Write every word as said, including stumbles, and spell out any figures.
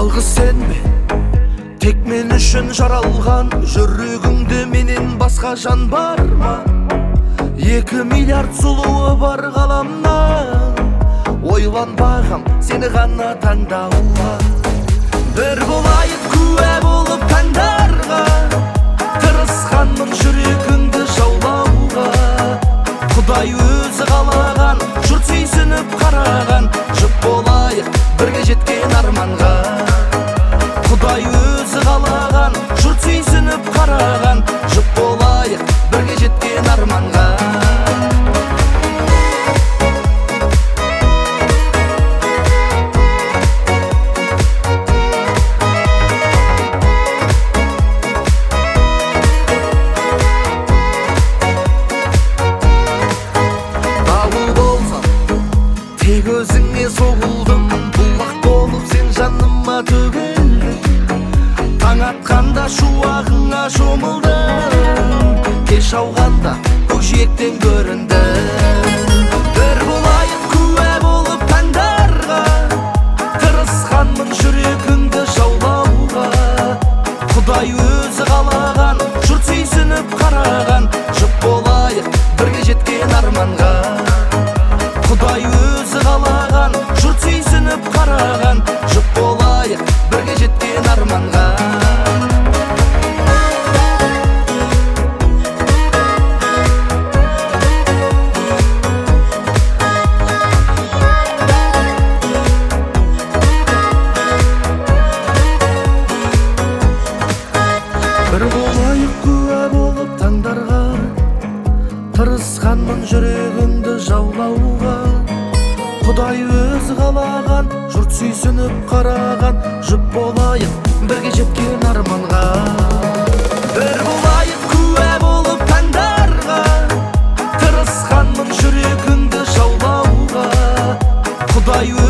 жалғыз сен бе, тек мен үшін жаралған, жүрегіңде менен басқа жан бар ма? Екі миллиард сұлуы бар ғаламнан, ойланбағам сені ғана таңдауға. Бір болайық куә болып таңдарға, тырысқанмын жүрегіңді жаулауға. Құдай өзі қалаған, жұрт сүйсініп қараған, жұп болайық бірге жеткен арманға. Құдай өзі қалаған, жұрт сүйсініп қараған, жұп болайық бірге жеткен арманға. Тек өзіңе соғылдым, бұлақ болып сен жаныма төгілдің. Таң атқанда шуағыңа шомылдым, кеш ауғанда көкжиектен көріндің. Бір болайық куә болып таңдарға, тырысқанмын жүрегіңді жаулауға. Құдай өзі қалаған, жұрт сүйсініп қараған, жұп болайық бірге жеткен арманға. Құдай өзі қалаған, жұрт сүйсініп қараған, жұп болайық бірге жеткен арманға. Бір болайық куә болып таңдарға, тырысқанмын жүрегімді жаулауға. Құдай өзі қалаған, жұрт сүйсініп қараған, жұп болайық бірге жеткен арманға. Бір болайық куә болып таңдарға, тырысқанмын жүрегімді жаулауға. Құдай